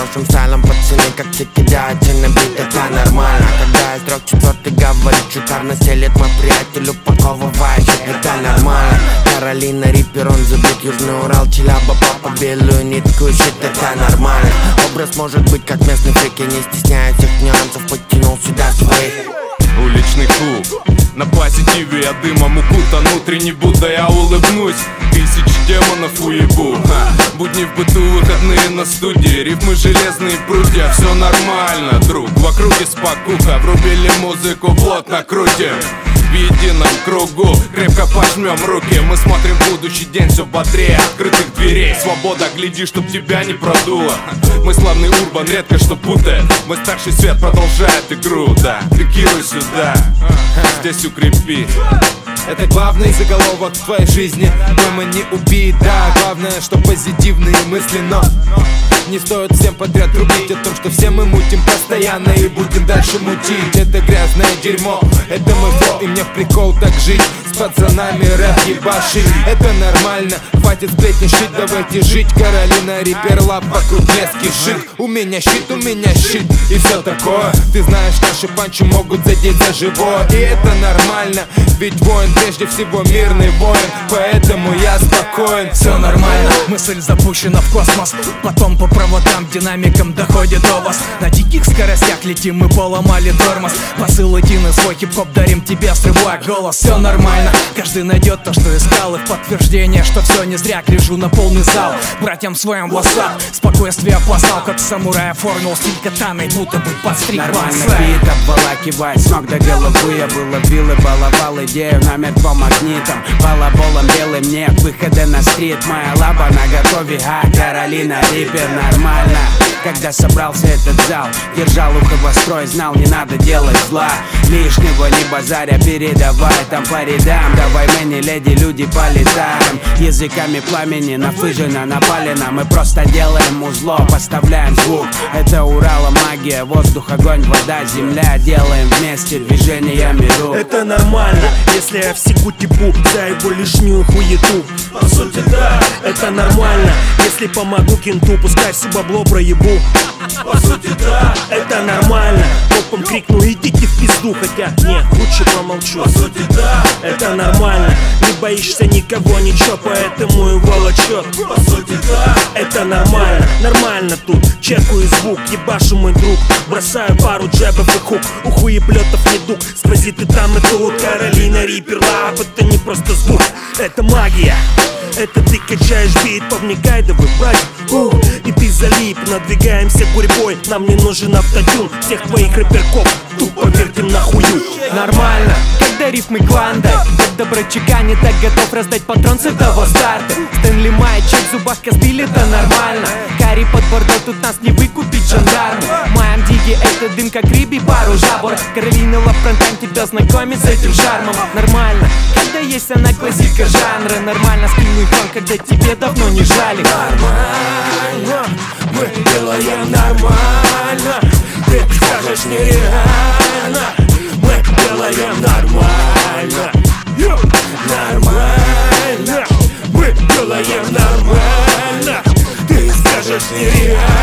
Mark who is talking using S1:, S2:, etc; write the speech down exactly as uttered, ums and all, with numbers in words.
S1: нашим стайлом, пацаны, как те кидаются на бит, это нормально. Когда из трех четвертый говорит, шикарно стелет мой приятель, упаковывает, это нормально. Каролина Риппер, он забит, Южный Урал, Челяба, папа, белую нитку, щит, это нормально. Образ может быть как местный фрик, я не стесняюсь всех нюансов, подтянул сюда своих.
S2: Уличный клуб, на позитиве я дымом укутан, внутренне будто я улыбнусь. Тысячи демонов уебу, ха. Будни в быту, выходные на студии, рифмы железные прутья, все нормально, друг. В округе спокуха, врубили музыку, плотно крутим. В едином кругу крепко пожмем руки. Мы смотрим в будущий день все бодрее открытых дверей. Свобода, гляди, чтоб тебя не продуло. Мы славный урбан, редко что путает. Мой старший свет продолжает игру, да. Пикируй сюда, здесь укрепи.
S3: Это главный заголовок в твоей жизни. Дома не убить, да. Главное, что позитивные мысли, но не стоит всем подряд рубить о том, что все мы мутим постоянно и будем дальше мутить. Это грязное дерьмо, это мой флоу, и мне в прикол так жить. С пацанами рэп ебашить, это нормально. Хватит сплетничать, давайте жить. Каролина Риппер, лап вокруг не скишит. У меня щит, у меня щит и все такое. Ты знаешь, наши панчи могут задеть за живое, и это нормально, ведь воин прежде всего мирный воин. Поэтому я спокоен, все нормально.
S4: Мысль запущена в космос, потом по проводам, динамикам доходит до вас. На диких скоростях летим, мы поломали тормоз. Посыл единый, свой хип-хоп дарим тебе, срывая голос. Все нормально, каждый найдет то, что искал. И в подтверждение, что все не зря, гляжу на полный зал. Братьям своим в WhatsApp спокойствие послал, как самурай оформил стиль катаной, будто бы подстриг.
S5: Нормально бит обволакивает с ног до головы. Я был вилы, баловал идею на мертвом магнитом. Балаболом белым нет выхода на стрит. Моя лаба на готове, а Каролина Риппер нормально. Когда собрался этот зал, держал ухо востро и знал, не надо делать зла. Лишнего не базаря, передавай там по рядам. Давай мы не леди, люди полетаем. Языками пламени нафыжено, напалено. Мы просто делаем узло, поставляем звук. Это Урала магия, воздух, огонь, вода, земля. Делаем вместе движениями рук.
S6: Это нормально, если я всеку типу за его лишнюю хуету. По сути, да, это нормально, если помогу кенту, пускай все бабло проебу. По сути, да, это нормально. Топом крикну, идите в пизду, хотя нет, лучше помолчу. По сути, да, это нормально. Не боишься никого, ничего, поэтому и волочет. По сути, да, это нормально. Нормально тут, чекаю звук, ебашу мой друг. Бросаю пару джебов и хук, у хуеплетов не дух. Сквозит и там, и тут. Каролина Риппер, лап, это не просто звук, это магия. Это ты качаешь бит, повникай, да вы брать, ух, и ты залип. Надвигаемся гурьбой, нам не нужен автотюн. Всех твоих рэперков тут повертим нахую.
S7: Нормально, когда рифмы кландай, когда брат чеканит, так готов раздать патрон с этого старта. Стэнли маячок в зубах костыль, это нормально. Карри под бордо, тут нас не выкупить жандармы. Моем диге это дым, как рыбий пару жабор. Каролина Лафронтайн тебя знакомит с этим шармом. Нормально, когда есть она классика жанра. Нормально, скинуй фон, когда тебе давно не жали.
S6: Нормально, мы делаем нормально. Ты скажешь нереально. Мы делаем нормально. Нормально, мы делаем нормально. Ты скажешь нереально.